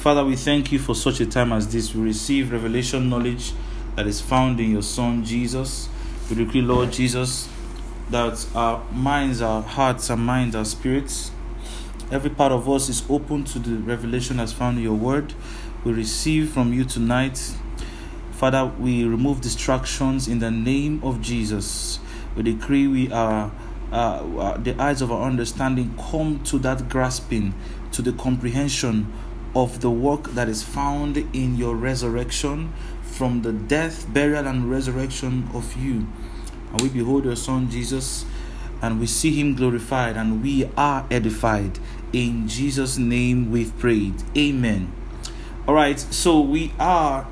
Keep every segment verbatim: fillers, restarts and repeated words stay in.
Father, we thank you for such a time as this. We receive revelation knowledge that is found in your Son, Jesus. We decree, Lord Jesus, that our minds, our hearts, our minds, our spirits, every part of us is open to the revelation that's found in your word. We receive from you tonight. Father, we remove distractions in the name of Jesus. We decree we are, uh, the eyes of our understanding come to that grasping, to the comprehension of the work that is found in your resurrection from the death, burial, and resurrection of you. And we behold your Son Jesus, and we see him glorified, and we are edified. In Jesus' name we've prayed. Amen. All right, so we are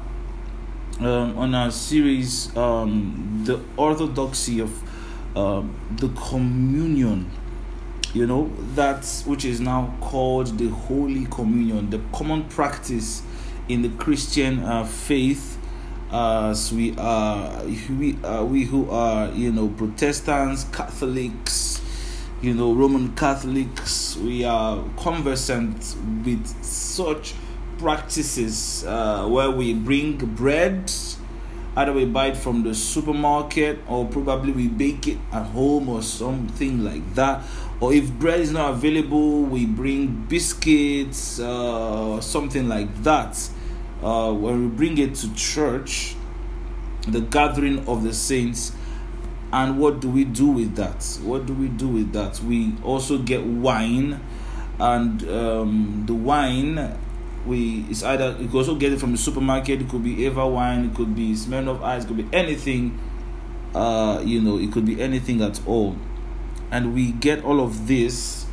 um, on our series, um, the orthodoxy of um, the communion. You know, that which is now called the Holy Communion, the common practice in the Christian uh, faith, as uh, we are, we uh, we who are, you know, Protestants, Catholics, you know, Roman Catholics, we are conversant with such practices uh, where we bring bread. Either we buy it from the supermarket, or probably we bake it at home or something like that. Or if bread is not available, we bring biscuits, uh, something like that. Uh, when we bring it to church, the gathering of the saints. And what do we do with that? What do we do with that? We also get wine, and um, the wine, we it's either you can also get it from the supermarket. It could be Eva wine, it could be Smirnoff Ice, it could be anything. Uh, you know, it could be anything at all. And we get all of this,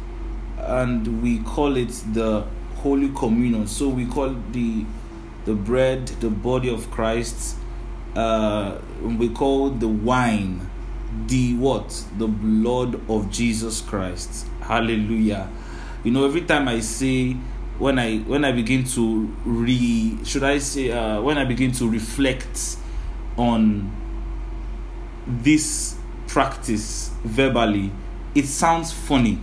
and we call it the Holy Communion. So we call the the bread the body of Christ. Uh, we call the wine the what? The blood of Jesus Christ. Hallelujah. You know, every time I say, when I when I begin to re, should I say, uh, when I begin to reflect on this practice verbally, it sounds funny,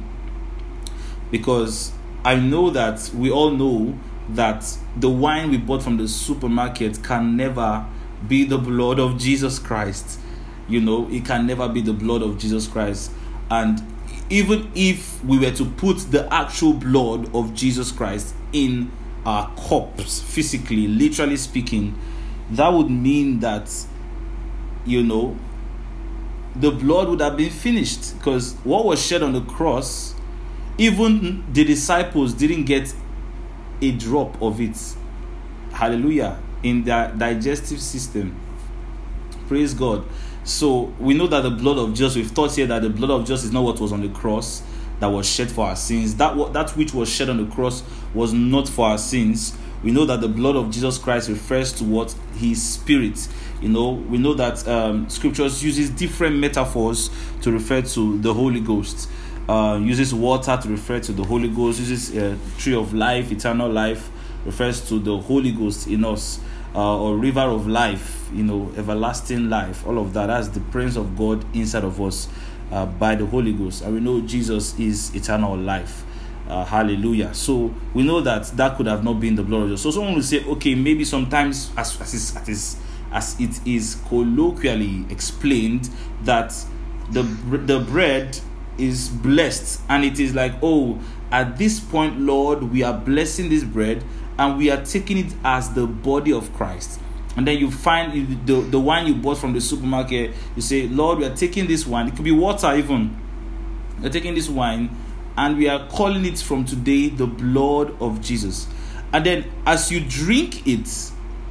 because I know that we all know that the wine we bought from the supermarket can never be the blood of Jesus Christ. You know, it can never be the blood of Jesus Christ. And even if we were to put the actual blood of Jesus Christ in our cups, physically, literally speaking, that would mean that, you know, the blood would have been finished, because what was shed on the cross, even the disciples didn't get a drop of it. Hallelujah. In their digestive system. Praise God. So we know that the blood of Jesus, we've taught here that the blood of Jesus is not what was on the cross that was shed for our sins. That what that which was shed on the cross was not for our sins. We know that the blood of Jesus Christ refers to what? His spirit. You know, we know that um, scriptures uses different metaphors to refer to the Holy Ghost. Uh, uses water to refer to the Holy Ghost. Uses uh, tree of life, eternal life, refers to the Holy Ghost in us. Uh, or river of life, you know, everlasting life. All of that. That's the presence of God inside of us uh, by the Holy Ghost. And we know Jesus is eternal life. Uh, hallelujah. So we know that that could have not been the blood of Jesus. So someone will say, okay, maybe sometimes as as, is, as, is, as it is colloquially explained, that the the bread is blessed, and it is like, oh, at this point, Lord, we are blessing this bread, and we are taking it as the body of Christ. And then you find the, the wine you bought from the supermarket, you say, Lord, we are taking this wine. It could be water even. We're taking this wine, and we are calling it from today the blood of Jesus. And then as you drink it,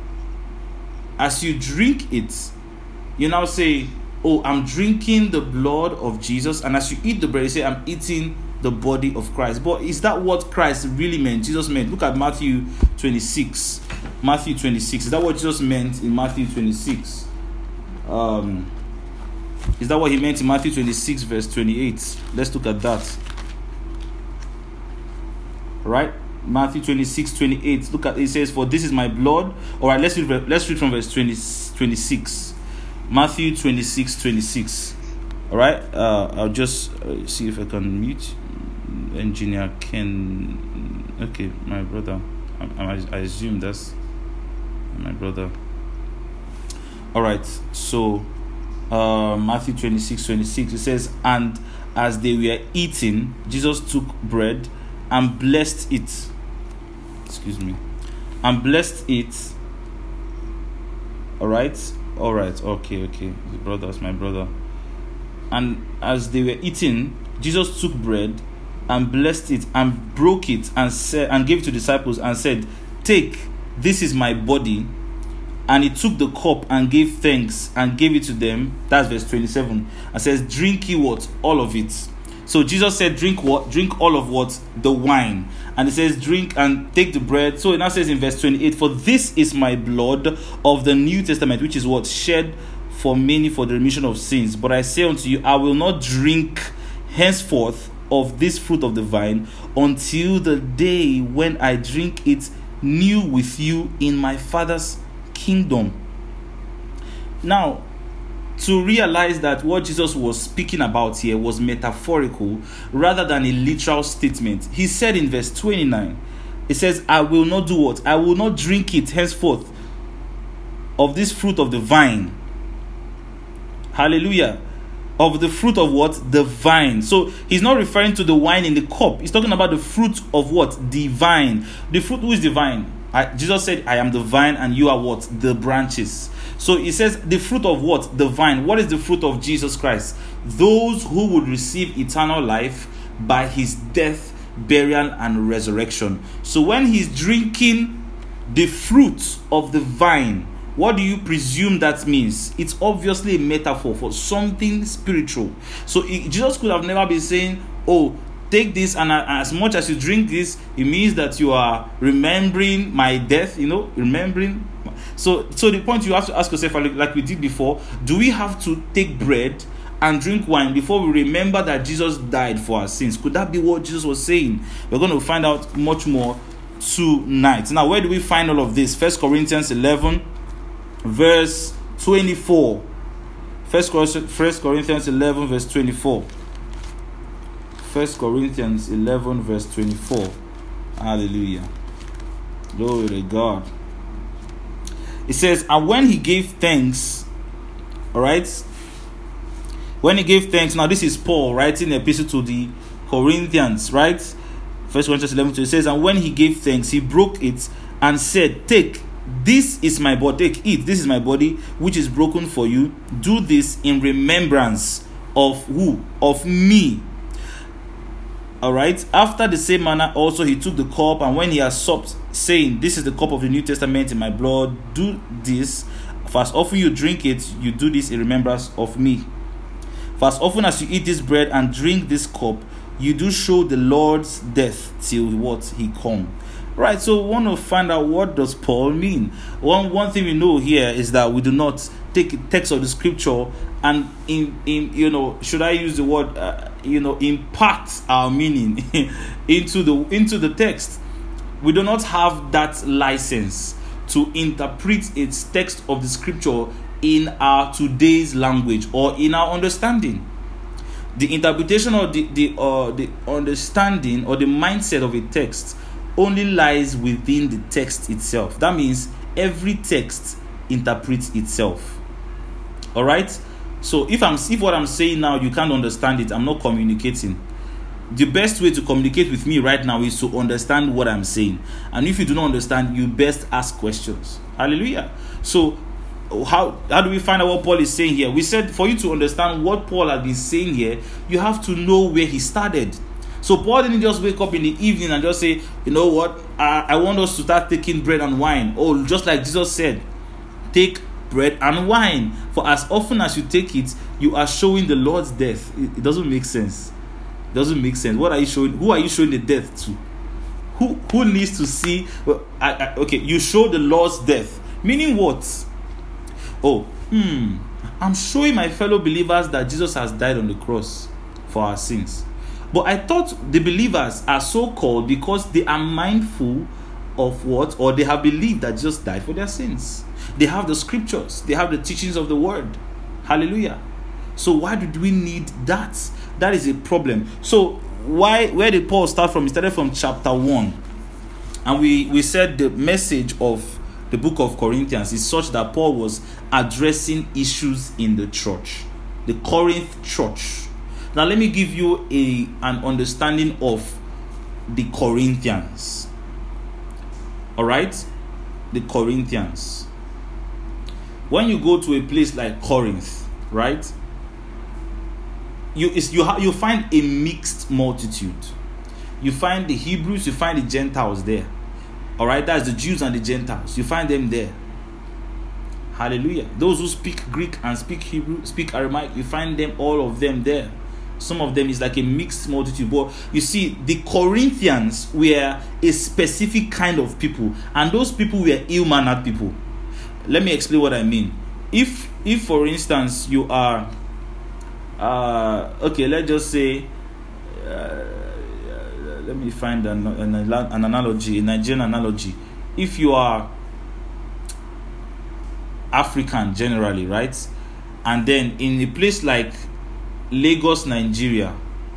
as you drink it, you now say, oh, I'm drinking the blood of Jesus. And as you eat the bread, you say, I'm eating the body of Christ. But is that what Christ really meant? Jesus meant. Look at Matthew twenty-six. Matthew twenty-six. Is that what Jesus meant in Matthew twenty-six? Um, is that what he meant in Matthew twenty-six, verse twenty-eight? Let's look at that. Right? Matthew twenty-six, twenty-eight. Look at it. It says, for this is my blood. All right, let's read, let's read from verse twenty, twenty-six. Matthew twenty-six, twenty-six. All right. Uh, I'll just uh, see if I can mute. Engineer Ken. Okay, my brother. I, I, I assume that's my brother. All right, so uh, Matthew twenty-six, twenty-six, it says, and as they were eating, Jesus took bread and blessed it. Excuse me. And blessed it. All right, all right, okay, okay. The brother's my brother. And as they were eating, Jesus took bread and blessed it and broke it and said and gave it to the disciples and said, take, this is my body. And he took the cup and gave thanks and gave it to them. That's verse twenty-seven. And says, drink ye what? All of it. So Jesus said, drink what? Drink all of what? The wine. And he says, drink and take the bread. So it now says in verse twenty-eight, for this is my blood of the New Testament, which is what? Shed for many for the remission of sins. But I say unto you, I will not drink henceforth of this fruit of the vine until the day when I drink it new with you in my Father's kingdom. Now, to realize that what Jesus was speaking about here was metaphorical rather than a literal statement, he said in verse twenty-nine, it says, I will not do what? I will not drink it henceforth of this fruit of the vine. Hallelujah. Of the fruit of what? The vine. So he's not referring to the wine in the cup. He's talking about the fruit of what? The vine. The fruit, who is the vine? I, Jesus said, I am the vine and you are what? The branches. So he says the fruit of what? The vine. What is the fruit of Jesus Christ? Those who would receive eternal life by his death, burial, and resurrection. So when he's drinking the fruit of the vine, what do you presume that means? It's obviously a metaphor for something spiritual. So it, Jesus could have never been saying, oh, take this, and as much as you drink this, it means that you are remembering my death, you know, remembering. So, so the point you have to ask yourself, like we did before, do we have to take bread and drink wine before we remember that Jesus died for our sins? Could that be what Jesus was saying? We're going to find out much more tonight. Now, where do we find all of this? First Corinthians eleven, verse twenty-four. First Corinthians eleven, verse twenty-four. First Corinthians eleven, verse twenty-four. Hallelujah. Glory to God. It says, and when he gave thanks, all right, when he gave thanks, now this is Paul writing the epistle to the Corinthians, right? First Corinthians eleven, two, it says, and when he gave thanks, he broke it and said, take, this is my body, take, eat, this is my body, which is broken for you. Do this in remembrance of who? Of me. All right. After the same manner also he took the cup, and when he had supped, saying, this is the cup of the New Testament in my blood. Do this, for as often you drink it, you do this in remembrance of me. For as often as you eat this bread and drink this cup, you do show the Lord's death till what? He come. Right. So we want to find out, what does Paul mean? One one thing we know here is that we do not take a text of the scripture and in in you know, should I use the word uh, you know impart our meaning into the into the text. We do not have that license to interpret its text of the scripture in our today's language or in our understanding. The interpretation or the the uh, the understanding or the mindset of a text only lies within the text itself. That means every text interprets itself. All right. So if I'm if what I'm saying now you can't understand it, I'm not communicating. The best way to communicate with me right now is to understand what I'm saying. And if you do not understand, you best ask questions. Hallelujah. So how how do we find out what Paul is saying here? We said for you to understand what Paul has been saying here, you have to know where he started. So Paul didn't just wake up in the evening and just say, you know what, I, I want us to start taking bread and wine. Oh, just like Jesus said, take bread and wine. For as often as you take it, you are showing the Lord's death. It, it doesn't make sense. It doesn't make sense. What are you showing? Who are you showing the death to? Who who needs to see? Well, I, I, okay, you show the Lord's death. Meaning what? Oh, hmm. I'm showing my fellow believers that Jesus has died on the cross for our sins. But I thought the believers are so called because they are mindful of what? Or they have believed that Jesus died for their sins. They have the scriptures. They have the teachings of the word. Hallelujah. So why did we need that? That is a problem. So why? Where did Paul start from? He started from chapter one. And we, we said the message of the book of Corinthians is such that Paul was addressing issues in the church, the Corinth church. Now let me give you a an understanding of the Corinthians. All right, the Corinthians. When you go to a place like Corinth, right, you is you ha- you find a mixed multitude. You find the Hebrews, you find the Gentiles there. All right, that's the Jews and the Gentiles. You find them there. Hallelujah. Those who speak Greek and speak Hebrew, speak Aramaic, you find them, all of them there. Some of them is like a mixed multitude. But you see, the Corinthians were a specific kind of people, and those people were ill-mannered people. Let me explain what I mean. If, if for instance, you are, uh, okay, let's just say, uh, let me find an, an, an analogy, a Nigerian analogy. If you are African generally, right, and then in a place like Lagos, Nigeria,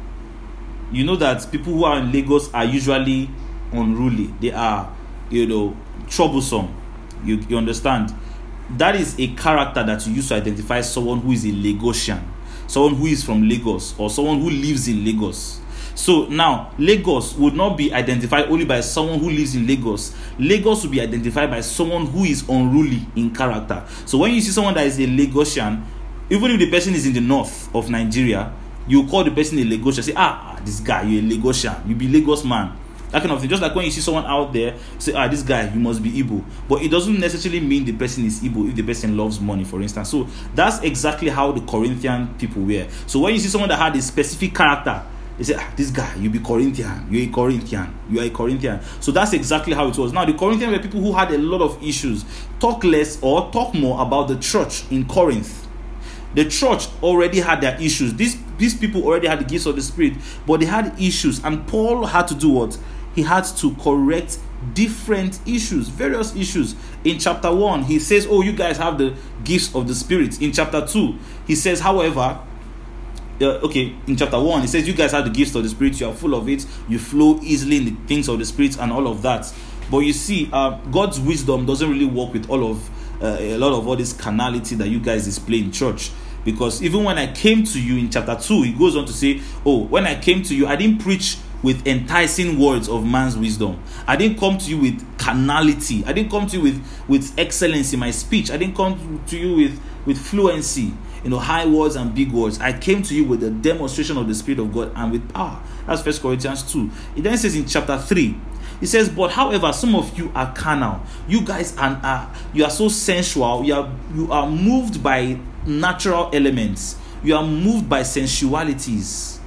you know that people who are in Lagos are usually unruly. They are, you know, troublesome. You, you understand? That is a character that you use to identify someone who is a Lagosian, someone who is from Lagos, or someone who lives in Lagos. So now, Lagos would not be identified only by someone who lives in Lagos. Lagos will be identified by someone who is unruly in character. So when you see someone that is a Lagosian, even if the person is in the north of Nigeria, you call the person a Lagosian. Say, ah, this guy, you're a Lagosian. You be Lagos man. That kind of thing. Just like when you see someone out there, say, ah, this guy, you must be Igbo. But it doesn't necessarily mean the person is Igbo if the person loves money, for instance. So that's exactly how the Corinthian people were. So when you see someone that had a specific character, they say, ah, this guy, you be Corinthian. You're a Corinthian. You are a Corinthian. So that's exactly how it was. Now, the Corinthians were people who had a lot of issues. Talk less or talk more about the church in Corinth. The church already had their issues. These, these people already had the gifts of the Spirit, but they had issues. And Paul had to do what? He had to correct different issues, various issues. In chapter one, he says, oh, you guys have the gifts of the Spirit. In chapter two, he says, however, uh, okay, in chapter one, he says, you guys have the gifts of the Spirit. You are full of it. You flow easily in the things of the Spirit and all of that. But you see, uh, God's wisdom doesn't really work with all of Uh, a lot of all this carnality that you guys display in church. Because even when I came to you in chapter two, he goes on to say, oh, when I came to you, I didn't preach with enticing words of man's wisdom. I didn't come to you with carnality. I didn't come to you with, with excellence in my speech. I didn't come to you with, with fluency, you know, high words and big words. I came to you with the demonstration of the Spirit of God and with power. That's First Corinthians two. It then says in chapter three, it says, but however, some of you are carnal. You guys are, are you are so sensual. You are you are moved by natural elements. You are moved by sensualities.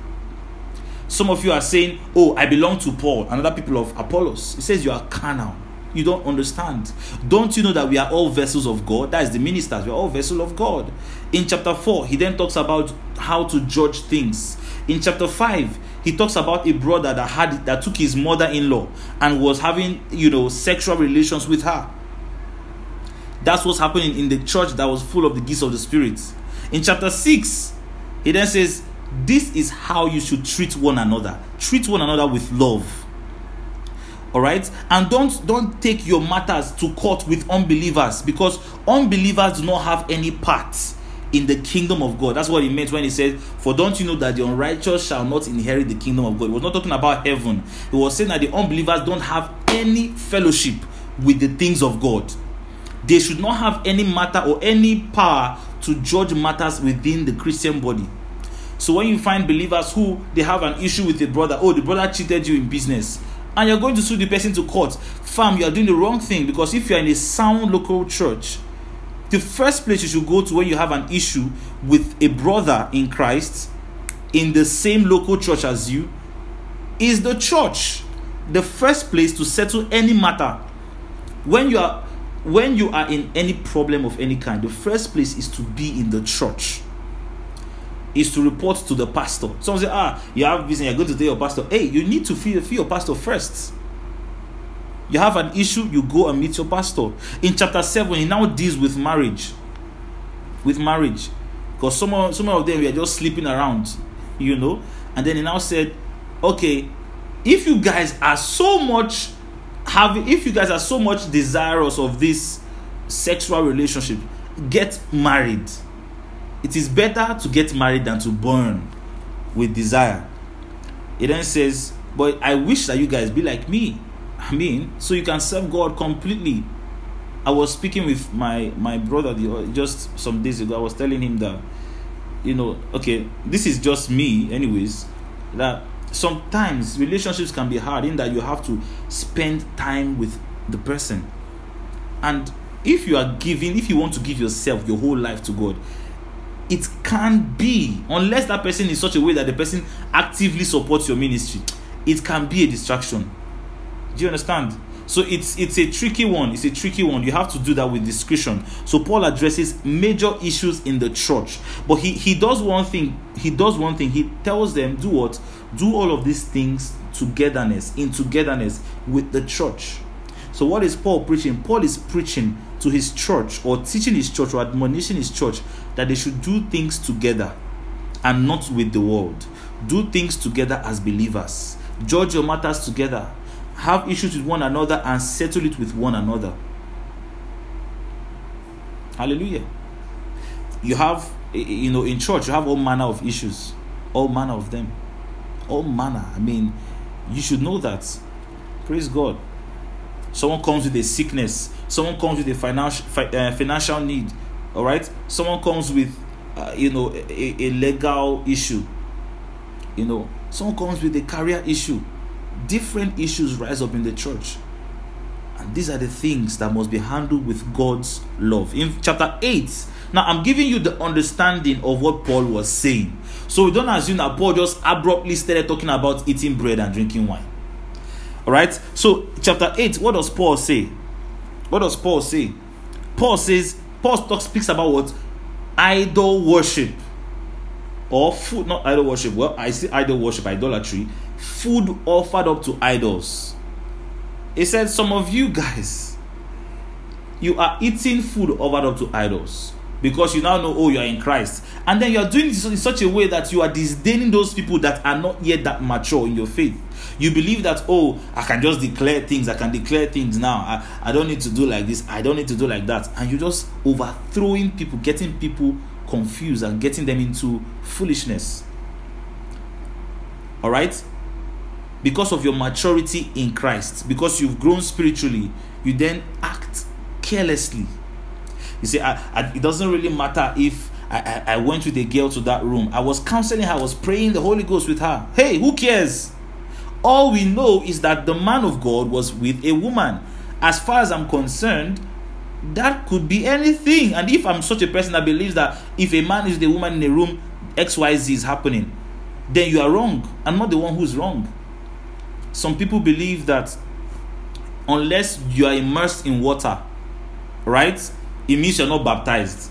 Some of you are saying, oh, I belong to Paul and other people of Apollos. It says you are carnal. You don't understand. Don't you know that we are all vessels of God? That is the ministers. We are all vessels of God. In chapter four, he then talks about how to judge things. In chapter five, he talks about a brother that had that took his mother-in-law and was having, you know, sexual relations with her. That's what's happening in the church that was full of the gifts of the Spirit. In chapter six, he then says, this is how you should treat one another. Treat one another with love. All right? And don't, don't take your matters to court with unbelievers, because unbelievers do not have any part in the kingdom of God. That's what he meant when he said, for don't you know that the unrighteous shall not inherit the kingdom of God. He was not talking about heaven. He was saying that the unbelievers don't have any fellowship with the things of God. They should not have any matter or any power to judge matters within the Christian body. So when you find believers who they have an issue with a brother, oh, the brother cheated you in business, and you're going to sue the person to court, fam, you are doing the wrong thing. Because if you are in a sound local church, the first place you should go to when you have an issue with a brother in Christ in the same local church as you is the church. The first place to settle any matter. When you are when you are in any problem of any kind, the first place is to be in the church. Is to report to the pastor. Someone say, ah, you have business, you're going to tell your pastor. Hey, you need to feel, feel your pastor first. You have an issue, you go and meet your pastor. In chapter seven, he now deals with marriage. With marriage. Because some of, some of them were just sleeping around, you know. And then he now said, okay, if you guys are so much have if you guys are so much desirous of this sexual relationship, get married. It is better to get married than to burn with desire. It then says, but I wish that you guys be like me. I mean, so you can serve God completely. I was speaking with my my brother the, just some days ago. I was telling him that, you know, okay, this is just me anyways, that sometimes relationships can be hard in that you have to spend time with the person. And if you are giving, if you want to give yourself your whole life to God, it can be, unless that person is such a way that the person actively supports your ministry, it can be a distraction. Do you understand? So it's it's a tricky one. It's a tricky one. You have to do that with discretion. So Paul addresses major issues in the church, but he he does one thing. He does one thing. He tells them, do what? Do all of these things togetherness, in togetherness with the church. So what is Paul preaching? Paul is preaching to his church, or teaching his church, or admonishing his church, that they should do things together and not with the world. Do things together as believers. Judge your matters together. Have issues with one another and settle it with one another. Hallelujah. You have, you know, in church, you have all manner of issues. All manner of them. All manner. I mean, you should know that. Praise God. Someone comes with a sickness. Someone comes with a financial uh, financial need. All right. Someone comes with, uh, you know, a, a legal issue. You know, someone comes with a career issue. Different issues rise up in the church, and these are the things that must be handled with God's love. In chapter eight, now I'm giving you the understanding of what Paul was saying, so we don't assume that Paul just abruptly started talking about eating bread and drinking wine. All right, so chapter eight, what does Paul say? What does Paul say? Paul says, Paul talks, speaks about what? Idol worship, or food, not idol worship. Well, I see idol worship, idolatry. Food offered up to idols. He said, some of you guys, you are eating food offered up to idols because you now know, oh, you are in Christ, and then you are doing this in such a way that you are disdaining those people that are not yet that mature in your faith. You believe that, oh, I can just declare things, I can declare things now, I, I don't need to do like this, I don't need to do like that, and you're just overthrowing people, getting people confused and getting them into foolishness. All right? Because of your maturity in Christ, because you've grown spiritually, you then act carelessly. You say, I, I, it doesn't really matter if I, I, I went with a girl to that room. I was counseling her, I was praying the Holy Ghost with her. Hey, who cares? All we know is that the man of God was with a woman. As far as I'm concerned, that could be anything. And if I'm such a person that believes that if a man is the woman in a room, X Y Z is happening, then you are wrong. I'm not the one who's wrong. Some people believe that unless you are immersed in water, right, it means you're not baptized.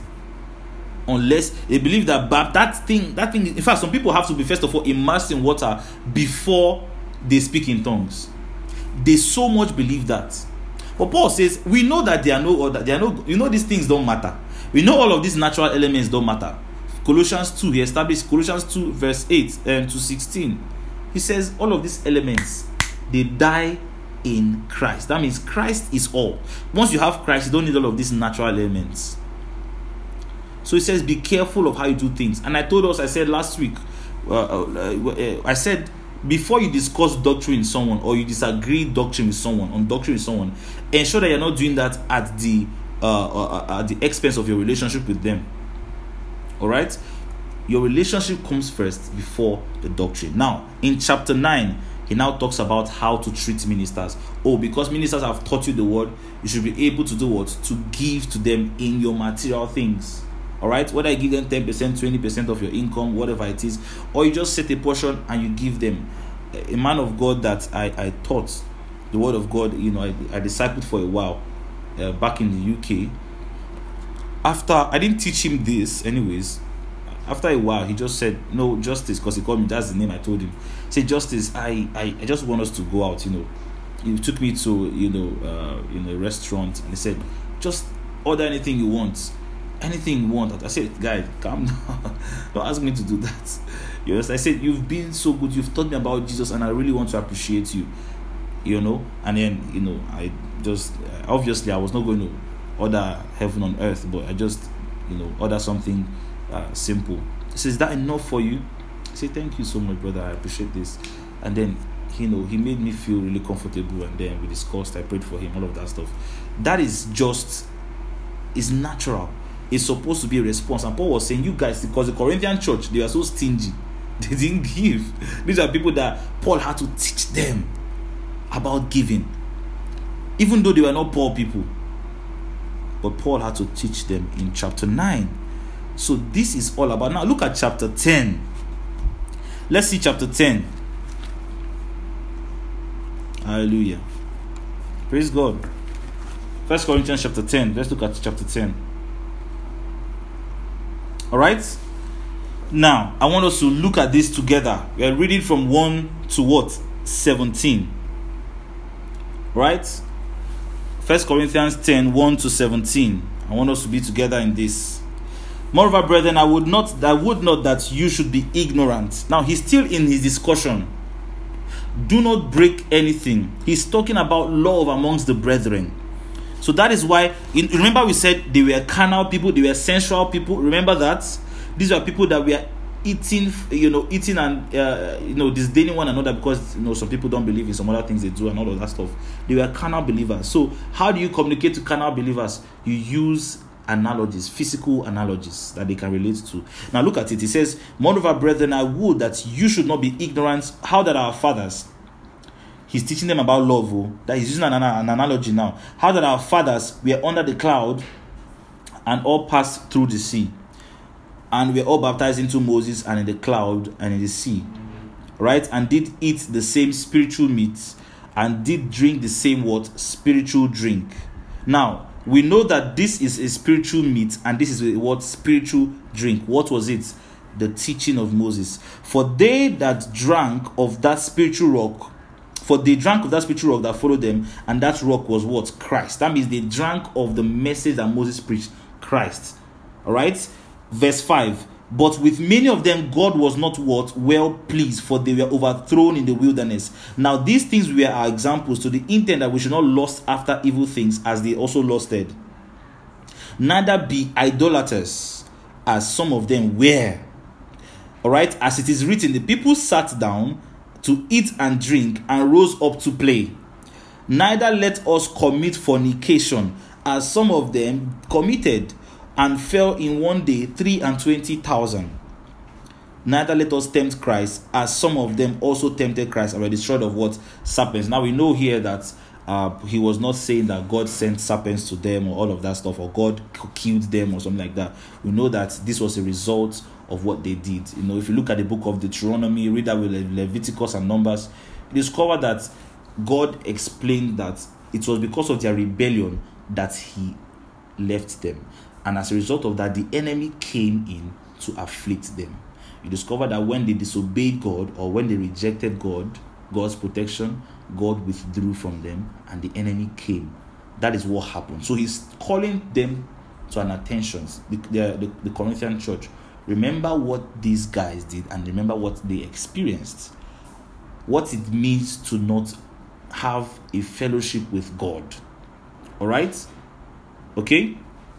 Unless they believe that but that thing, that thing. In fact, some people have to be first of all immersed in water before they speak in tongues. They so much believe that. But Paul says, we know that there are no other, there are no, you know, these things don't matter. We know all of these natural elements don't matter. Colossians two, he established Colossians two, verse eight and to sixteen. He says all of these elements, they die in Christ. That means Christ is all. Once you have Christ, you don't need all of these natural elements. So he says, be careful of how you do things. And I told us, I said last week, uh, uh, uh, I said, before you discuss doctrine with someone, or you disagree doctrine with someone, on doctrine with someone, ensure that you're not doing that at the uh, uh, at the expense of your relationship with them. All right? Your relationship comes first before the doctrine. Now, in chapter nine, he now talks about how to treat ministers. Oh, because ministers have taught you the word, you should be able to do what? To give to them in your material things. All right? Whether you give them ten percent, twenty percent of your income, whatever it is, or you just set a portion and you give them. A man of God that I, I taught the word of God, you know, I, I discipled for a while uh, back in the U K. After, I didn't teach him this anyways. After a while, he just said, no, Justice, because he called me, that's the name I told him. Say, Justice, I, I, I just want us to go out, you know. He took me to, you know, uh, in a restaurant, and he said, just order anything you want. Anything you want. I said, guy, calm down. Don't ask me to do that. You know, I said, you've been so good. You've taught me about Jesus, and I really want to appreciate you. you know, and then, you know, I just, obviously I was not going to order heaven on earth, but I just, you know, order something uh, simple. He says, "Is that enough for you?" I say, "Thank you so much, brother, I appreciate this." And then, you know, he made me feel really comfortable, and then we discussed, I prayed for him, all of that stuff. That is just, is natural. It's supposed to be a response. And Paul was saying, you guys, because the Corinthian church, they are so stingy, they didn't give. These are people that Paul had to teach them about giving, even though they were not poor people. But Paul had to teach them in chapter nine. So this is all about. Now look at chapter ten. Let's see chapter ten. Hallelujah. Praise God. First Corinthians chapter ten. Let's look at chapter ten. Alright? Now, I want us to look at this together. We are reading from one to what? seventeen. Right? First Corinthians ten, one to seventeen. I want us to be together in this. Moreover, brethren, I would not I would not that you should be ignorant. Now, he's still in his discussion. Do not break anything. He's talking about love amongst the brethren. So that is why, in, remember we said they were carnal people, they were sensual people. Remember that? These are people that were eating, you know, eating and, uh, you know, disdaining one another because, you know, some people don't believe in some other things they do and all of that stuff. They were carnal believers. So how do you communicate to carnal believers? You use analogies, physical analogies that they can relate to. Now look at it. It says, moreover, brethren, I would that you should not be ignorant how that our fathers, he's teaching them about love, oh, that he's using an, an analogy now, how that our fathers were under the cloud and all passed through the sea, and were all baptized into Moses and in the cloud and in the sea, right? And did eat the same spiritual meat and did drink the same what? Spiritual drink. Now, we know that this is a spiritual meat and this is a what? Spiritual drink. What was it? The teaching of Moses. For they that drank of that spiritual rock, for they drank of that spiritual rock that followed them, and that rock was what? Christ. That means they drank of the message that Moses preached, Christ. Alright? Verse five. But with many of them God was not what? Well pleased, for they were overthrown in the wilderness. Now these things were our examples, to the intent that we should not lust after evil things as they also lusted. Neither be idolaters, as some of them were. Alright, as it is written, the people sat down to eat and drink and rose up to play. Neither let us commit fornication, as some of them committed, and fell in one day three and twenty thousand. Neither let us tempt Christ, as some of them also tempted Christ and were destroyed of what? Serpents. Now we know here that uh, he was not saying that God sent serpents to them or all of that stuff, or God killed them or something like that. We know that this was a result of what they did. You know, if you look at the book of Deuteronomy, read that with Leviticus and Numbers, you discover that God explained that it was because of their rebellion that he left them. And as a result of that, the enemy came in to afflict them. You discover that when they disobeyed God, or when they rejected God, God's protection, God withdrew from them and the enemy came. That is what happened. So he's calling them to an attention, the, the, the Corinthian church. Remember what these guys did and remember what they experienced. What it means to not have a fellowship with God. Alright? Okay?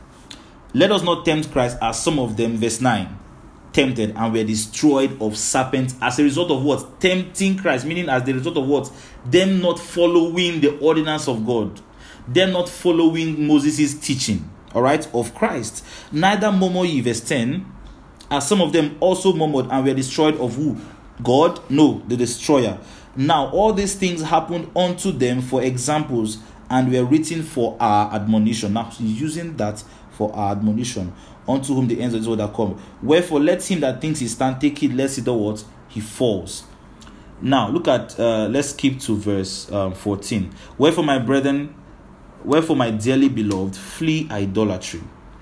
Let us not tempt Christ, as some of them, verse nine, tempted and were destroyed of serpents as a result of what? Tempting Christ, meaning as the result of what? Them not following the ordinance of God. Them not following Moses' teaching, alright, of Christ. Neither murmur ye, verse ten, as some of them also murmured and were destroyed of who? God? No, the destroyer. Now all these things happened unto them for examples, and were written for our admonition. Now he's using that for our admonition, unto whom the ends of this world are come. Wherefore let him that thinks he stand take it, lest he do what? He falls. Now look at, uh, let's skip to verse um, fourteen. Wherefore my brethren, wherefore my dearly beloved, flee idolatry.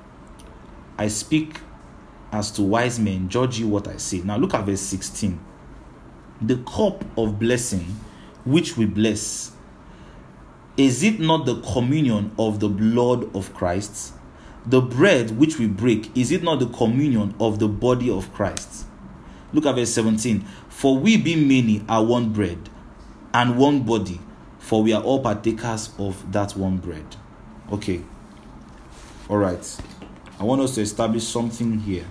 I speak as to wise men, judge you what I say. Now look at verse sixteen. The cup of blessing which we bless, is it not the communion of the blood of Christ? The bread which we break, is it not the communion of the body of Christ? Look at verse seventeen. For we being many are one bread and one body, for we are all partakers of that one bread. Okay. All right. I want us to establish something here.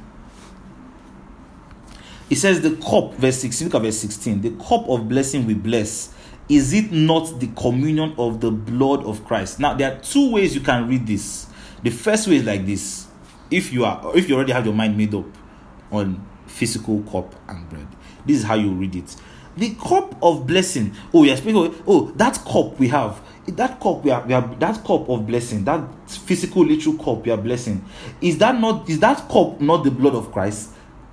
It says the cup, verse sixteen, look at verse sixteen. The cup of blessing we bless, is it not the communion of the blood of Christ? Now, there are two ways you can read this. The first way is like this. If you are, if you already have your mind made up on physical cup and bread, this is how you read it. The cup of blessing. Oh, you're speaking of, oh, that cup we have. That cup we are, we are that cup of blessing, that physical literal cup we are blessing. Is that not, is that cup not the blood of Christ?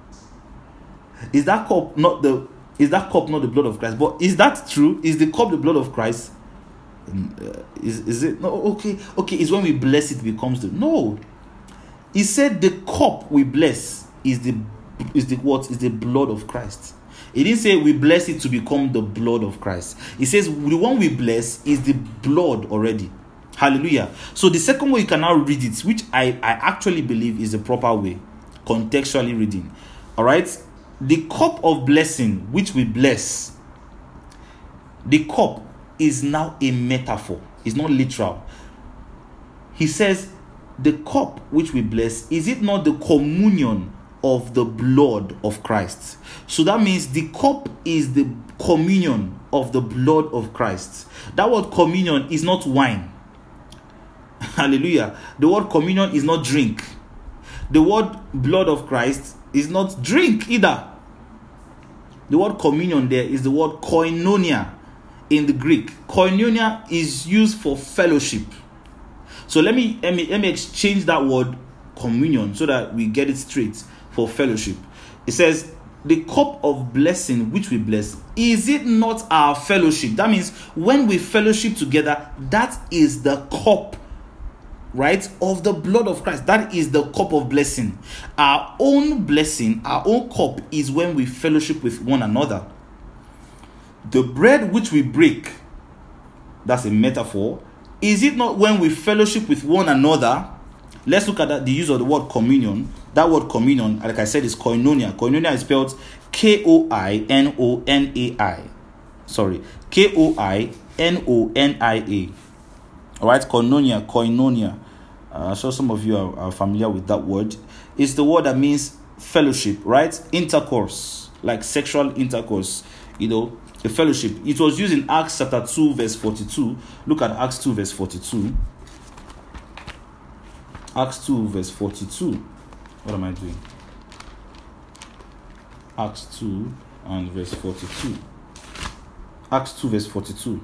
Is that cup not the is that cup not the blood of Christ? But is that true? Is the cup the blood of Christ? Uh, is is it no? Okay, okay. It's when we bless it becomes the no. He said the cup we bless is the is the what is the blood of Christ. He didn't say we bless it to become the blood of Christ. He says the one we bless is the blood already. Hallelujah. So the second way you can now read it, which I I actually believe is the proper way, contextually reading. All right. The cup of blessing which we bless, the cup is now a metaphor. It's not literal. He says, the cup which we bless, is it not the communion of the blood of Christ? So that means the cup is the communion of the blood of Christ. That word communion is not wine. Hallelujah. The word communion is not drink. The word blood of Christ is not drink either. The word communion there is the word koinonia in the Greek. Koinonia is used for fellowship. So let me, let me let me exchange that word communion so that we get it straight for fellowship. It says the cup of blessing which we bless, is it not our fellowship? That means when we fellowship together, that is the cup, right, of the blood of Christ. That is the cup of blessing. Our own blessing, our own cup is when we fellowship with one another. The bread which we break, that's a metaphor. Is it not when we fellowship with one another? Let's look at that, the use of the word communion. That word communion, like I said, is koinonia. Koinonia is spelled K O I N O N A I. Sorry, K O I N O N I A. All right, koinonia, koinonia. Uh, so some of you are, are familiar with that word. It's the word that means fellowship, right? Intercourse, like sexual intercourse, you know, a fellowship. It was used in Acts chapter two, verse forty-two. Look at Acts two, verse forty-two. Acts two, verse forty-two. What am I doing? Acts two and verse forty-two. Acts two, verse forty-two.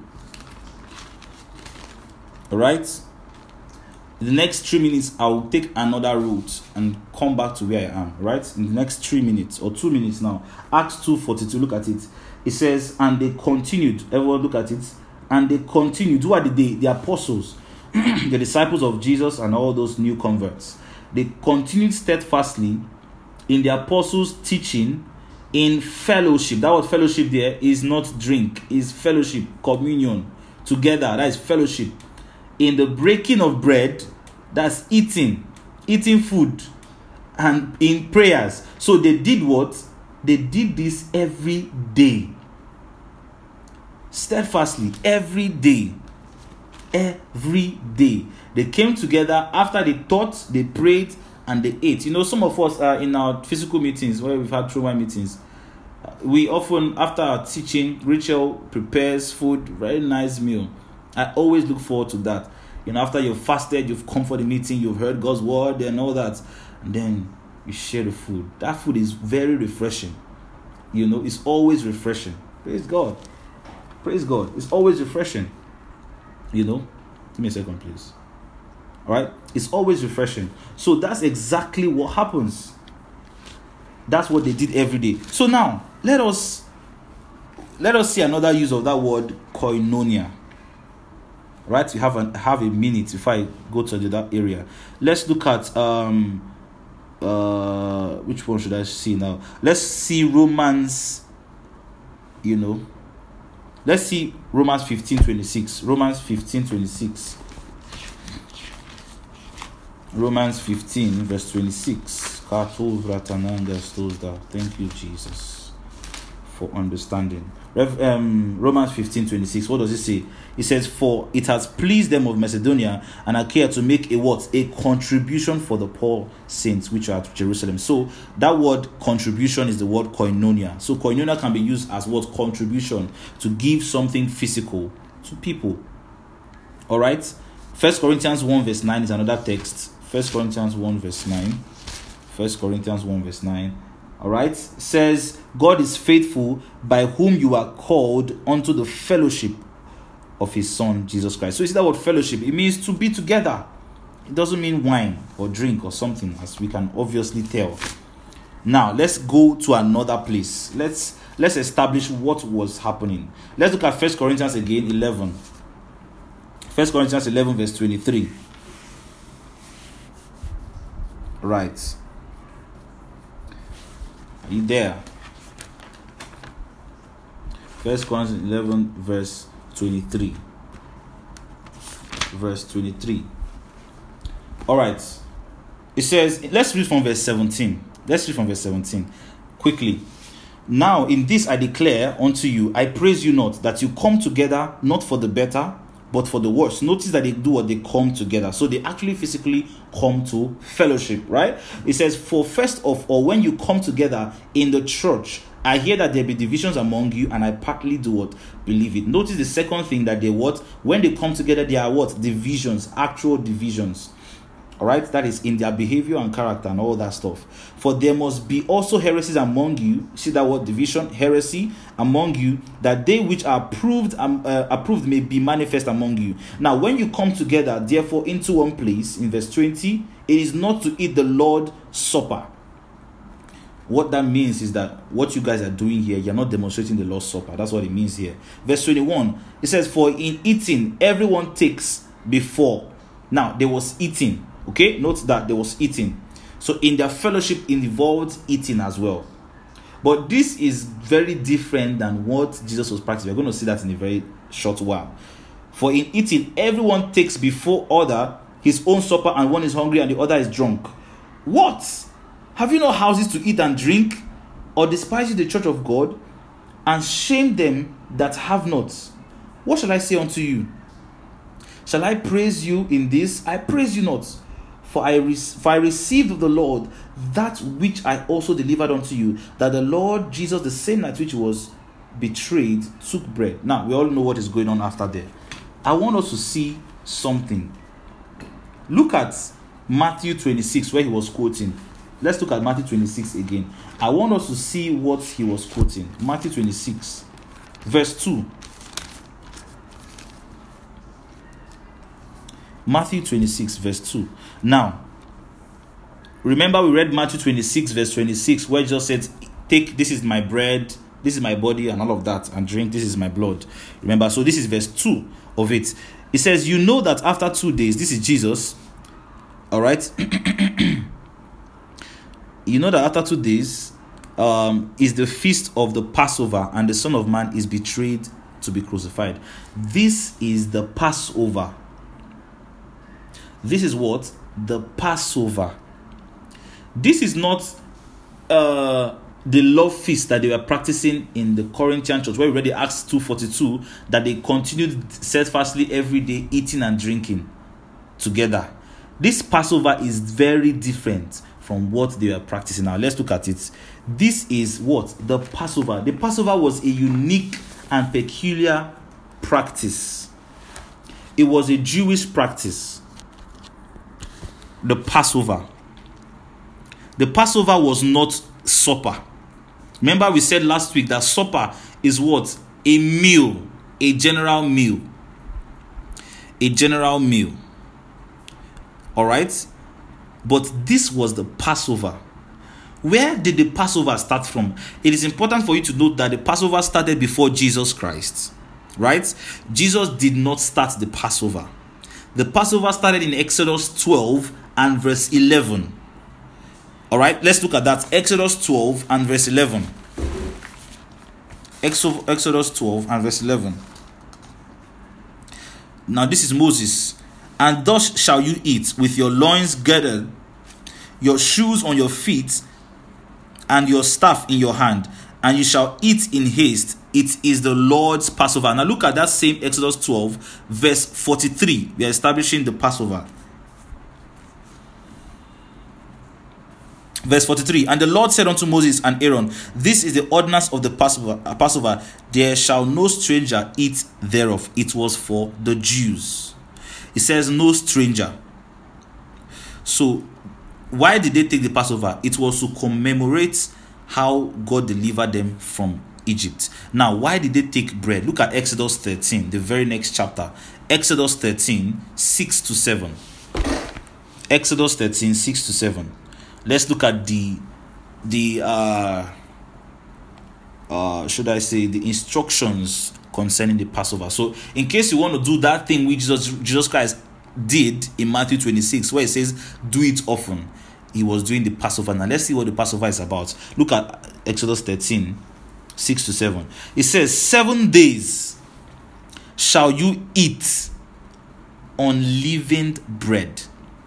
All right. In the next three minutes, I will take another route and come back to where I am. Right? In the next three minutes or two minutes now. Acts two forty-two. Look at it. It says, and they continued. Everyone look at it. And they continued. Who are they? The apostles, the disciples of Jesus, and all those new converts. They continued steadfastly in the apostles' teaching, in fellowship. That word fellowship there is not drink, is fellowship, communion, together. That is fellowship. In the breaking of bread, that's eating, eating food, and in prayers. So they did what? They did this every day. Steadfastly, every day. Every day. They came together after they taught, they prayed, and they ate. You know, some of us are in our physical meetings where we've had trauma meetings. We often, after our teaching, Rachel prepares food, very nice meal. I always look forward to that. You know, after you've fasted, you've come for the meeting, you've heard God's word and all that, and then you share the food. That food is very refreshing. You know, it's always refreshing. Praise God. Praise God. It's always refreshing. You know, give me a second, please. All right, it's always refreshing. So that's exactly what happens. That's what they did every day. So now let us let us see another use of that word koinonia. Right, we have a have a minute if I go to that area. Let's look at um uh which one should I see now? Let's see Romans. You know, let's see Romans fifteen twenty-six. Romans fifteen twenty-six. Romans fifteen, verse twenty-six. Thank you, Jesus. for understanding. Rev, um, Romans fifteen twenty-six. What does it say? It says, "For it has pleased them of Macedonia and Achaia to make a what? A contribution for the poor saints which are at Jerusalem." So that word contribution is the word koinonia. So koinonia can be used as what? Contribution, to give something physical to people. All right. First Corinthians one verse nine is another text. First Corinthians one verse nine. First Corinthians one verse nine. All right, says, "God is faithful, by whom you are called unto the fellowship of his Son Jesus Christ." So you see that word fellowship, it means to be together. It doesn't mean wine or drink or something, as we can obviously tell. Now let's go to another place. Let's let's establish what was happening. Let's look at First Corinthians again, eleven. First Corinthians eleven verse twenty-three. Right. Are you there? First Corinthians eleven verse twenty-three. Verse twenty-three. All right. It says, let's read from verse seventeen. Let's read from verse seventeen quickly. "Now in this I declare unto you, I praise you not, that you come together not for the better, but for the worse." Notice that they do what? They come together. So they actually physically come to fellowship, right? It says, "For first of all, when you come together in the church, I hear that there be divisions among you, and I partly do what? Believe it." Notice the second thing, that they what? When they come together, there are what? Divisions, actual divisions. All right, that is in their behavior and character and all that stuff. "For there must be also heresies among you." See that word? Division, heresy among you, "that they which are approved um, uh, approved may be manifest among you." Now, when you come together, therefore, into one place, in verse twenty, it is not to eat the Lord's Supper. What that means is that what you guys are doing here, you're not demonstrating the Lord's Supper. That's what it means here. Verse twenty-one, it says, "For in eating, everyone takes before." Now, there was eating. Okay, note that there was eating. So in their fellowship involved eating as well. But this is very different than what Jesus was practicing. We're going to see that in a very short while. "For in eating, everyone takes before other his own supper, and one is hungry and the other is drunk. What? Have you not houses to eat and drink? Or despise you the church of God, and shame them that have not? What shall I say unto you? Shall I praise you in this? I praise you not. For I, re- for I received of the Lord that which I also delivered unto you, that the Lord Jesus, the same night which was betrayed, took bread." Now, we all know what is going on after there. I want us to see something. Look at Matthew twenty-six, where he was quoting. Let's look at Matthew twenty-six again. I want us to see what he was quoting. Matthew twenty-six, verse two. Matthew twenty-six, verse two. Now, remember we read Matthew twenty-six, verse twenty-six, where Jesus said, "Take, this is my bread, this is my body, and all of that, and drink, this is my blood." Remember, so this is verse two of it. It says, "You know that after two days," this is Jesus, all right? "You know that after two days um, is the feast of the Passover, and the Son of Man is betrayed to be crucified." This is the Passover. This is what? The Passover. This is not uh, the love feast that they were practicing in the Corinthian church, where we read in Acts two forty-two that they continued steadfastly every day eating and drinking together. This Passover is very different from what they were practicing. Now let's look at it. This is what? The Passover. The Passover was a unique and peculiar practice. It was a Jewish practice. The Passover. The Passover was not supper. Remember we said last week that supper is what? A meal. A general meal. A general meal. Alright? But this was the Passover. Where did the Passover start from? It is important for you to note that the Passover started before Jesus Christ. Right? Jesus did not start the Passover. The Passover started in Exodus twelve and verse eleven. Alright, let's look at that. Exodus twelve and verse eleven. Exodus twelve and verse eleven. Now this is Moses. "And thus shall you eat, with your loins girded, your shoes on your feet, and your staff in your hand. and you shall eat in haste. It is the Lord's Passover. Now look at that same Exodus twelve, verse forty-three. We are establishing the Passover. Verse forty-three, and the Lord said unto Moses and Aaron, this is the ordinance of the Passover, uh, Passover. There shall no stranger eat thereof. It was for the Jews. It says no stranger. So why did they take the Passover? It was to commemorate how God delivered them from Egypt. Now, why did they take bread? Look at Exodus thirteen, the very next chapter. Exodus thirteen, six to seven. Exodus thirteen, six to seven. Let's look at the the uh uh should I say the instructions concerning the Passover. So in case you want to do that thing which Jesus, Jesus Christ did in Matthew twenty-six, where it says do it often, he was doing the Passover. Now let's see what the Passover is about. Look at Exodus thirteen, six to seven. It says, seven days shall you eat unleavened bread,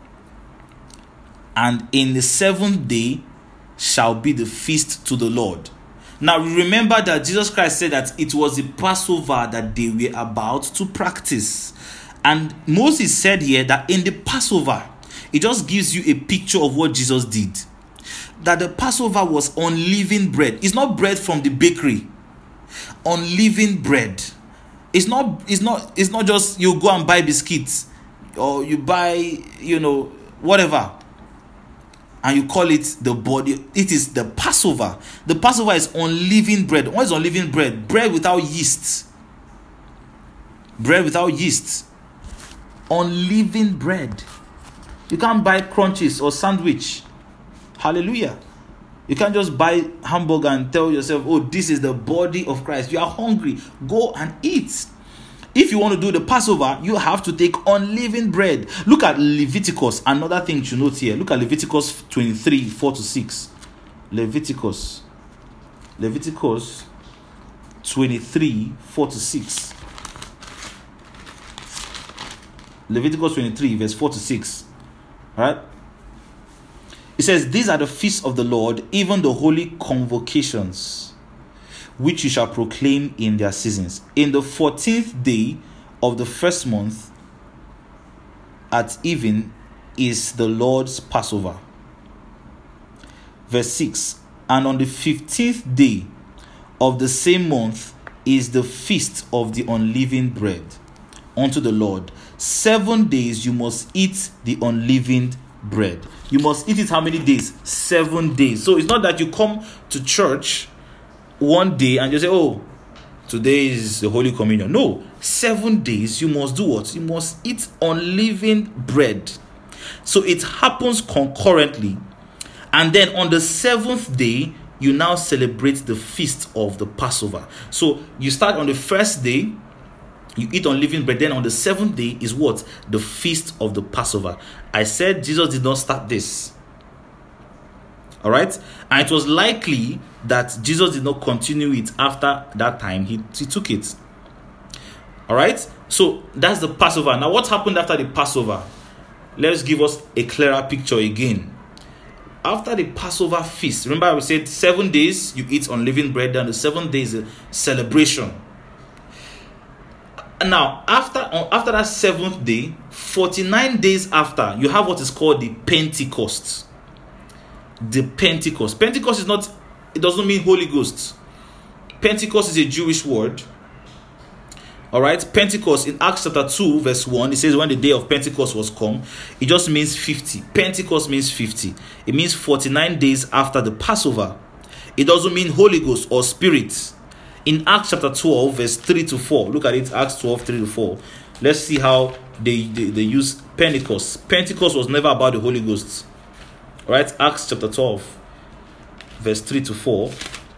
and in the seventh day shall be the feast to the Lord. Now remember that Jesus Christ said that it was the Passover that they were about to practice. And Moses said here that in the Passover, it just gives you a picture of what Jesus did. That the Passover was unleavened bread. It's not bread from the bakery. Unleavened bread. It's not, it's not, it's not just you go and buy biscuits or you buy, you know, whatever, and you call it the body. It is the Passover. The Passover is unleavened bread. What is unleavened bread? Bread without yeast. Bread without yeast. Unleavened bread. You can't buy crunches or sandwich. Hallelujah. You can't just buy hamburger and tell yourself, oh, this is the body of Christ. You are hungry. Go and eat. If you want to do the Passover, you have to take unleavened bread. Look at Leviticus. Another thing to note here. Look at Leviticus twenty-three, four to six. Leviticus. Leviticus twenty-three, four to six. Leviticus twenty-three, verse four to six. Right? It says, these are the feasts of the Lord, even the holy convocations, which you shall proclaim in their seasons. In the fourteenth day of the first month at even is the Lord's Passover. Verse six. And on the fifteenth day of the same month is the feast of the unleavened bread unto the Lord. Seven days you must eat the unleavened bread. You must eat it how many days? Seven days. So it's not that you come to church one day and you say, oh, today is the Holy Communion. No, seven days you must do what? You must eat unleavened bread. So it happens concurrently. And then on the seventh day, you now celebrate the feast of the Passover. So you start on the first day, you eat unleavened bread. Then on the seventh day is what? The feast of the Passover. I said Jesus did not start this. All right? And it was likely that Jesus did not continue it after that time. He, he took it. All right? So that's the Passover. Now what happened after the Passover? Let's give us a clearer picture again. After the Passover feast, remember we said seven days you eat unleavened bread, and the seventh day is a celebration. Now, after after that seventh day, forty-nine days after, you have what is called the Pentecost. The Pentecost. Pentecost is not, it doesn't mean Holy Ghost. Pentecost is a Jewish word. All right, Pentecost in Acts chapter two, verse one, it says when the day of Pentecost was come, it just means fifty. Pentecost means fifty. It means forty-nine days after the Passover. It doesn't mean Holy Ghost or Spirit. In Acts chapter twelve, verse three to four, look at it, Acts twelve, three to four. Let's see how they, they, they use Pentecost. Pentecost was never about the Holy Ghost. All right, Acts chapter twelve, verse three to four.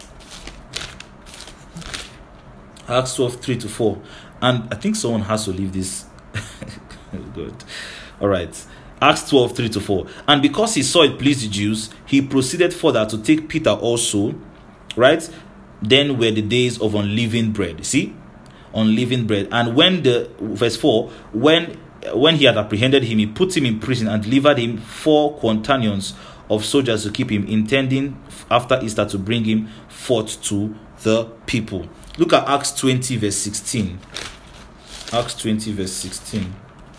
Acts twelve, three to four. And I think someone has to leave this. Good. All right. Acts twelve, three to four. And because he saw it pleased the Jews, he proceeded further to take Peter also. Right? Then were the days of unleavened bread. See? Unleavened bread. And when the, verse four, when when he had apprehended him, he put him in prison and delivered him four quaternions of soldiers to keep him, intending after Easter to bring him forth to the people. Look at Acts twenty verse sixteen. Acts twenty verse sixteen.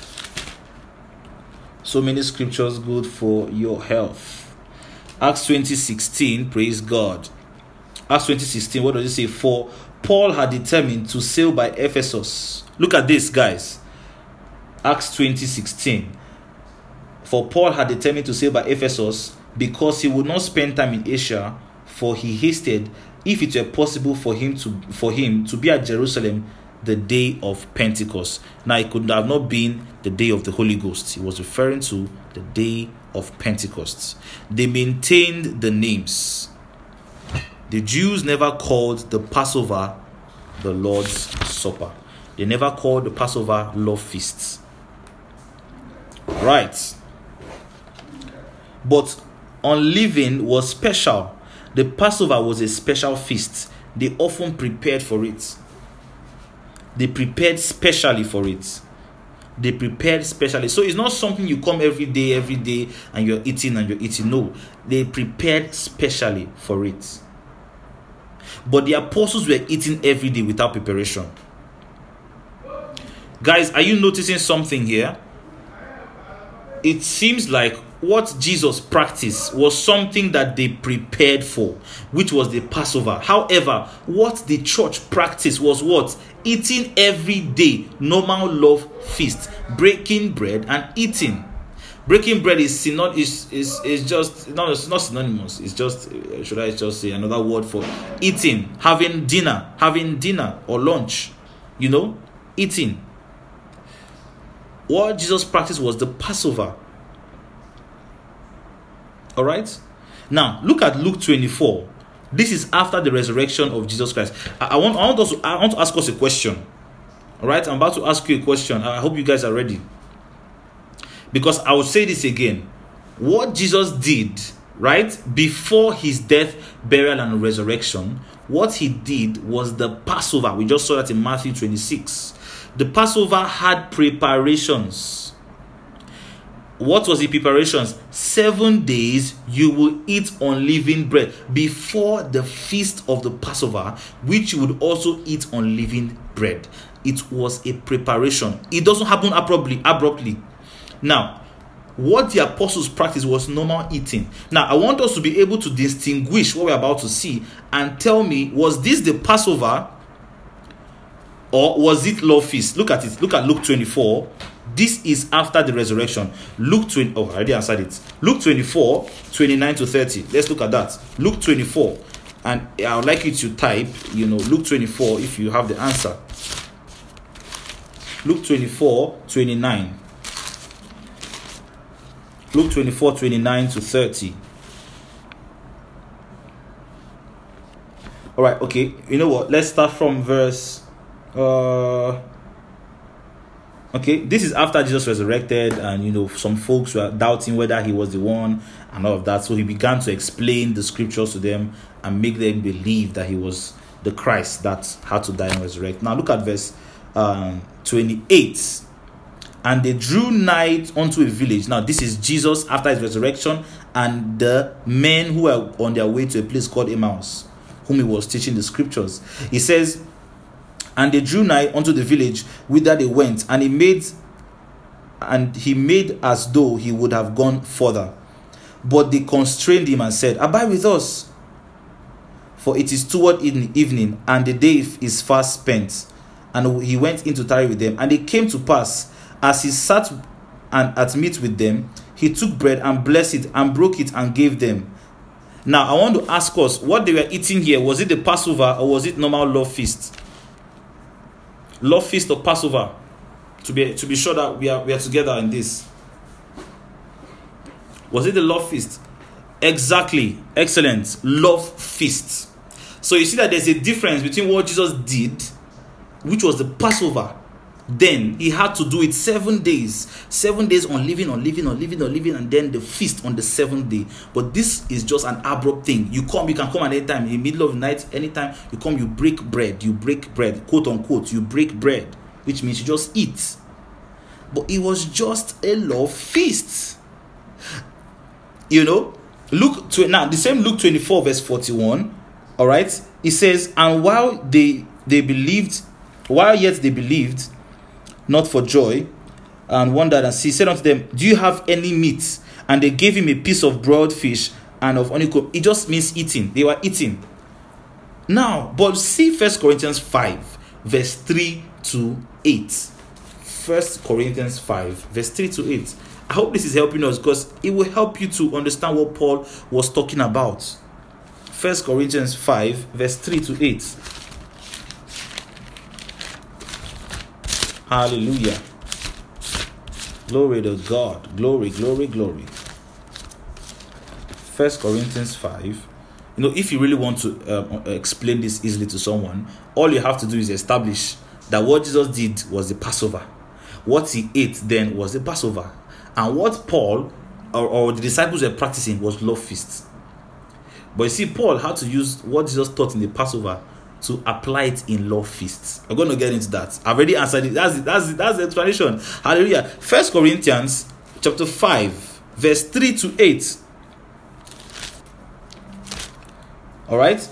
So many scriptures good for your health. Acts twenty sixteen, praise God. Acts twenty sixteen, what does it say? For Paul had determined to sail by Ephesus. Look at this, guys. Acts twenty sixteen. For Paul had determined to sail by Ephesus because he would not spend time in Asia, for he hasted, if it were possible for him to for him to be at Jerusalem the day of Pentecost. Now, it could have not been the day of the Holy Ghost. He was referring to the day of Pentecost. They maintained the names. The Jews never called the Passover the Lord's Supper. They never called the Passover love feasts. Right. But unleavened was special. The Passover was a special feast. They often prepared for it. They prepared specially for it. They prepared specially. So it's not something you come every day, every day, and you're eating and you're eating. No. They prepared specially for it. But the apostles were eating every day without preparation. Guys, are you noticing something here? It seems like what Jesus practiced was something that they prepared for, which was the Passover. However, what the church practiced was what? Eating every day, normal love feast, breaking bread and eating. Breaking bread is synony- is, is is just no, it's not synonymous. It's just, should I just say another word for eating, having dinner, having dinner or lunch, you know, eating. What Jesus practiced was the Passover. All right. Now look at Luke twenty-four. This is after the resurrection of Jesus Christ. I, I want I want us to, I want to ask us a question. All right, I'm about to ask you a question. I hope you guys are ready. Because I will say this again. What Jesus did, right, before his death, burial, and resurrection, what he did was the Passover. We just saw that in Matthew twenty-six. The Passover had preparations. What was the preparations? Seven days you will eat unleavened bread before the feast of the Passover, which you would also eat unleavened bread. It was a preparation. It doesn't happen abruptly. abruptly. Now, what the apostles practiced was normal eating. Now, I want us to be able to distinguish what we're about to see and tell me, was this the Passover or was it love feast? Look at it. Look at Luke twenty-four. This is after the resurrection. Luke twenty. Oh, I already answered it. Luke twenty-four, twenty-nine to thirty. Let's look at that. Luke twenty-four. And I would like you to type, you know, Luke twenty-four if you have the answer. Luke twenty-four, twenty-nine. Luke twenty-four, twenty-nine to thirty. All right, okay. You know what? Let's start from verse... Uh, okay, this is after Jesus resurrected, and you know some folks were doubting whether he was the one and all of that. So he began to explain the scriptures to them and make them believe that he was the Christ that had to die and resurrect. Now look at verse um, twenty-eight. And they drew nigh unto a village. Now this is Jesus after his resurrection, and the men who were on their way to a place called Emmaus, whom he was teaching the scriptures. He says, and they drew nigh unto the village whither they went, and he made and he made as though he would have gone further. But they constrained him and said, Abide with us, for it is toward evening, and the day is fast spent. And he went in to tarry with them. And it came to pass, as he sat and at meat with them, he took bread and blessed it and broke it and gave them. Now I want to ask us, what they were eating here, was it the Passover or was it normal love feast? Love feast or Passover, to be to be sure that we are we are together in this. Was it the love feast? Exactly. Excellent. Love feast. So you see that there's a difference between what Jesus did, which was the Passover. Then he had to do it seven days. Seven days on living, on living, on living, on living, and then the feast on the seventh day. But this is just an abrupt thing. You come, you can come at any time, in the middle of the night, anytime you come, you break bread. You break bread, quote unquote, you break bread, which means you just eat. But it was just a love feast. You know, Luke tw- now the same Luke twenty-four verse forty-one. All right, it says, and while they they believed, while yet they believed, not for joy, and wondered, and he said unto them, do you have any meat? And they gave him a piece of broiled fish and of honeycomb. It just means eating. They were eating. Now, but see First Corinthians five, verse three to eight. First Corinthians five, verse three to eight. I hope this is helping us, because it will help you to understand what Paul was talking about. First Corinthians five, verse three to eight. Hallelujah. Glory to God. Glory, glory, glory. First Corinthians five. You know, if you really want to um, explain this easily to someone, all you have to do is establish that what Jesus did was the Passover. What he ate then was the Passover. And what Paul or, or the disciples were practicing was love feasts. But you see, Paul had to use what Jesus taught in the Passover to apply it in love feasts. I'm going to get into that. I've already answered it. That's it. That's it. That's the explanation. Hallelujah. First Corinthians chapter five, verse three to eight. All right.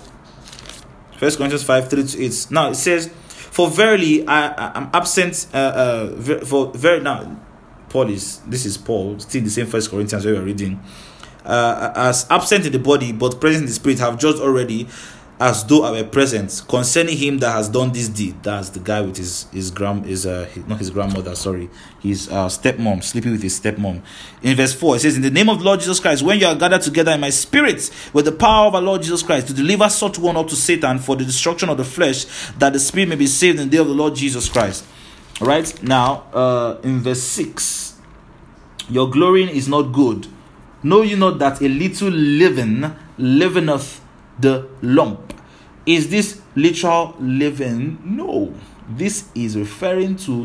First Corinthians five, three to eight. Now it says, "For verily I, I am absent." Uh, uh, for very now, Paul is. This is Paul, still the same First Corinthians where we are reading. Uh, as absent in the body, but present in the spirit, have judged already, as though I were present, concerning him that has done this deed. That's the guy with his his grand his uh his, not his grandmother, sorry, his uh stepmom, sleeping with his stepmom. In verse four, it says, "In the name of the Lord Jesus Christ, when you are gathered together in my spirit, with the power of our Lord Jesus Christ, to deliver such one up to Satan for the destruction of the flesh, that the spirit may be saved in the day of the Lord Jesus Christ." All right, now uh in verse six, "Your glorying is not good. Know you not that a little leaven leaveneth the lump?" Is this literal leaven? No. This is referring to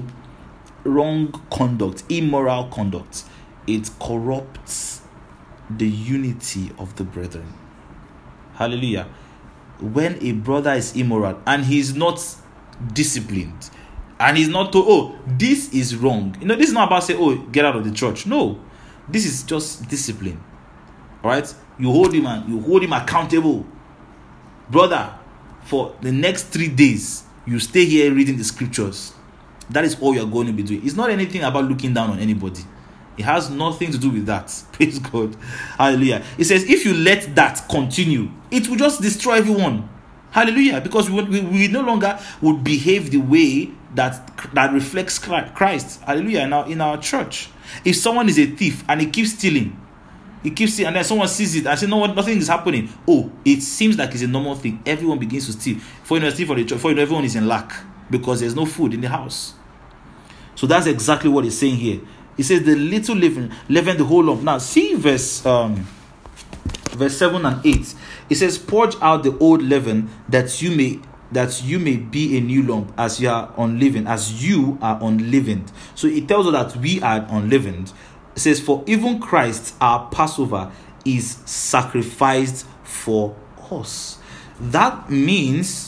wrong conduct, immoral conduct. It corrupts the unity of the brethren. Hallelujah. When a brother is immoral and he's not disciplined, and he's not told, oh, this is wrong. You know, this is not about saying, oh, get out of the church. No. This is just discipline. All right? You hold him and you hold him accountable. Brother, for the next three days, you stay here reading the scriptures. That is all you're going to be doing. It's not anything about looking down on anybody. It has nothing to do with that. Praise God. Hallelujah. It says, if you let that continue, it will just destroy everyone. Hallelujah. Because we, we, we no longer would behave the way that that reflects Christ. Hallelujah. In our, in our church. If someone is a thief and he keeps stealing, he keeps stealing, and then someone sees it and says, no, what, nothing is happening. Oh, it seems like it's a normal thing. Everyone begins to steal. For you know, steal for the church, for you know, everyone is in lack because there's no food in the house. So that's exactly what he's saying here. He says the little leaven leaven the whole lump. Now see verse um verse seven and eight. It says, "Purge out the old leaven, that you may that you may be a new lump, as you are unleavened, as you are unleavened." So it tells us that we are unleavened. It says, "For even Christ, our Passover, is sacrificed for us." That means,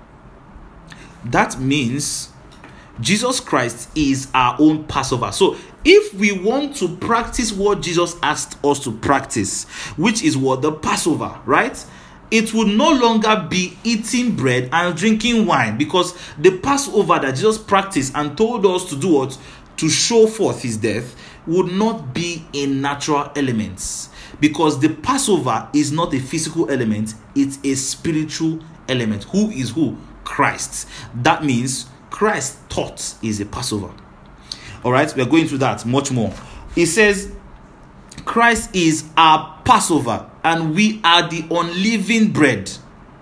that means Jesus Christ is our own Passover. So if we want to practice what Jesus asked us to practice, which is what? The Passover, right? It would no longer be eating bread and drinking wine, because the Passover that Jesus practiced and told us to do what? To show forth his death, would not be in natural elements, because the Passover is not a physical element, it's a spiritual element. Who is who? Christ. That means Christ taught is a Passover. All right, we're going through that much more. It says Christ is our Passover and we are the unleavened bread.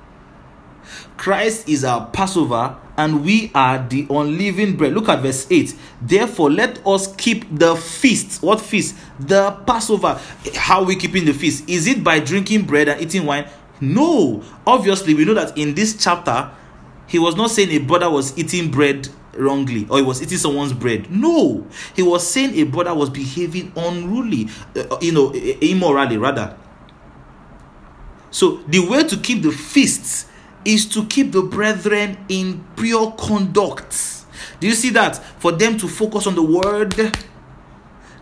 Christ is our Passover and we are the unleavened bread. Look at verse eight. "Therefore, let us keep the feast." What feast? The Passover. How are we keeping the feast? Is it by drinking bread and eating wine? No. Obviously, we know that in this chapter, he was not saying a brother was eating bread wrongly or he was eating someone's bread. No. He was saying a brother was behaving unruly, uh, you know, immorally rather. So the way to keep the feasts is to keep the brethren in pure conduct. Do you see that? For them to focus on the word,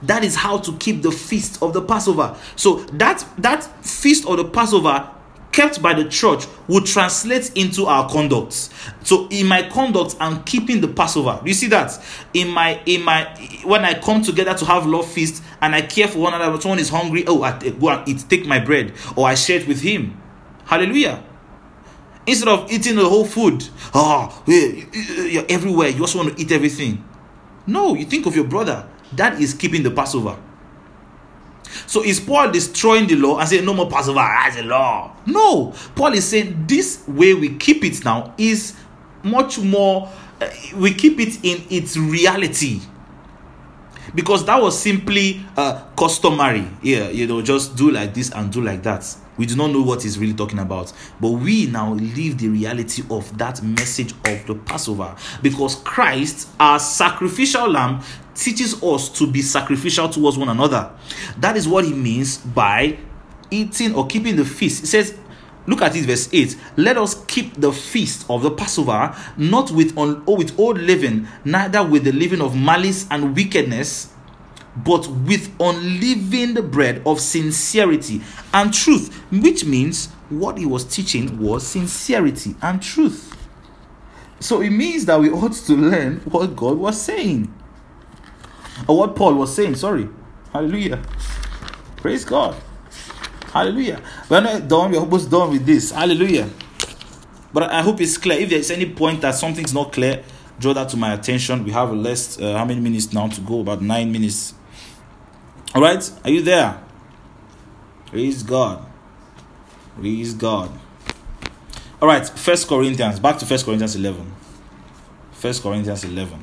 That is how to keep the feast of the Passover. So that that feast of the Passover kept by the church would translate into our conduct. So in my conduct, I'm keeping the Passover. You see that? In my in my when I come together to have love feast and I care for one another, when someone is hungry, oh, I go and eat, take my bread, or I share it with him. Hallelujah. Instead of eating the whole food, oh, you're everywhere, you also want to eat everything. No, you think of your brother. That is keeping the Passover. So is Paul destroying the law and saying no more Passover as a law? No. Paul is saying this way we keep it now is much more, uh, we keep it in its reality. Because that was simply uh, customary. Yeah, you know, just do like this and do like that. We do not know what he's really talking about. But we now live the reality of that message of the Passover. Because Christ, our sacrificial lamb, teaches us to be sacrificial towards one another. That is what he means by eating or keeping the feast. It says, look at it, verse eight. Let us keep the feast of the Passover, not with, un- or with old leaven, neither with the leaven of malice and wickedness, but with unleavened bread of sincerity and truth. Which means what he was teaching was sincerity and truth. So it means that we ought to learn what God was saying. Or what Paul was saying, sorry. Hallelujah. Praise God. Hallelujah. We're not done, we're almost done with this. Hallelujah. But I hope it's clear. If there's any point that something's not clear, draw that to my attention. We have less, uh, how many minutes now to go? About nine minutes. All right, are you there? Praise God. Praise God. All right, First Corinthians. Back to First Corinthians eleven. First Corinthians eleven.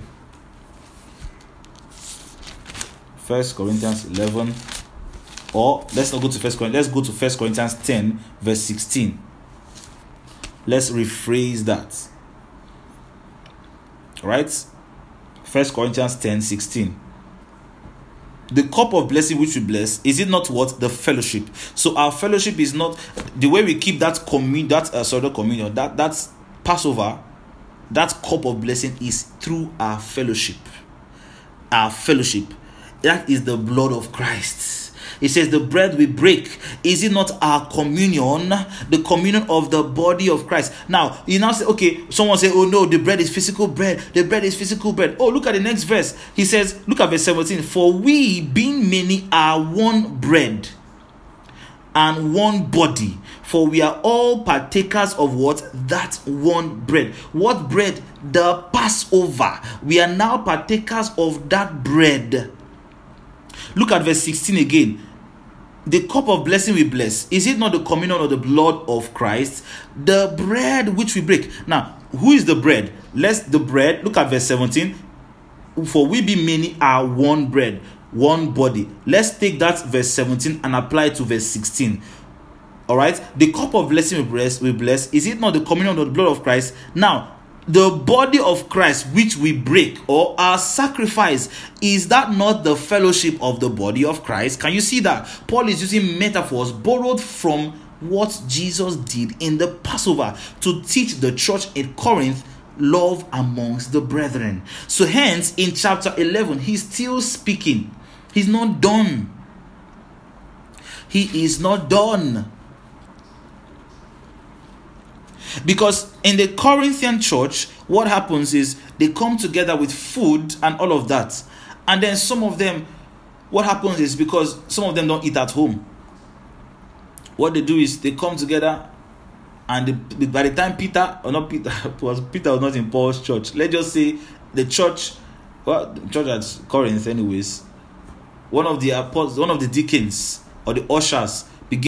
First Corinthians eleven. Or let's not go to First Corinthians. Let's go to First Corinthians ten, verse sixteen. Let's rephrase that. All right, First Corinthians ten, sixteen. The cup of blessing which we bless, is it not what? The fellowship. So our fellowship is not the way we keep that communion, that uh, sorry, communion, that that's Passover. That cup of blessing is through our fellowship. Our fellowship. That is the blood of Christ. It says the bread we break, is it not our communion, the communion of the body of Christ? Now, you now say, okay, someone say, oh no, the bread is physical bread. The bread is physical bread. Oh, look at the next verse. He says, look at verse seventeen. For we, being many, are one bread and one body. For we are all partakers of what? That one bread. What bread? The Passover. We are now partakers of that bread. Look at verse sixteen again. The cup of blessing we bless, is it not the communion of the blood of Christ? The bread which we break. Now, who is the bread? Let's the bread. Look at verse seventeen. For we be many are one bread, one body. Let's take that verse seventeen and apply it to verse sixteen. All right. The cup of blessing we bless, we bless. Is it not the communion of the blood of Christ? Now, the body of Christ which we break, or our sacrifice, is that not the fellowship of the body of Christ? Can you see that? Paul is using metaphors borrowed from what Jesus did in the Passover to teach the church in Corinth love amongst the brethren. So hence in chapter eleven, he's still speaking. He's not done. He is not done. Because in the Corinthian church, what happens is they come together with food and all of that. And then some of them, what happens is because some of them don't eat at home. What they do is they come together and they, by the time Peter, or not Peter, was Peter was not in Paul's church. Let's just say the church, well, the church at Corinth anyways, one of the apostles, one of the deacons or the ushers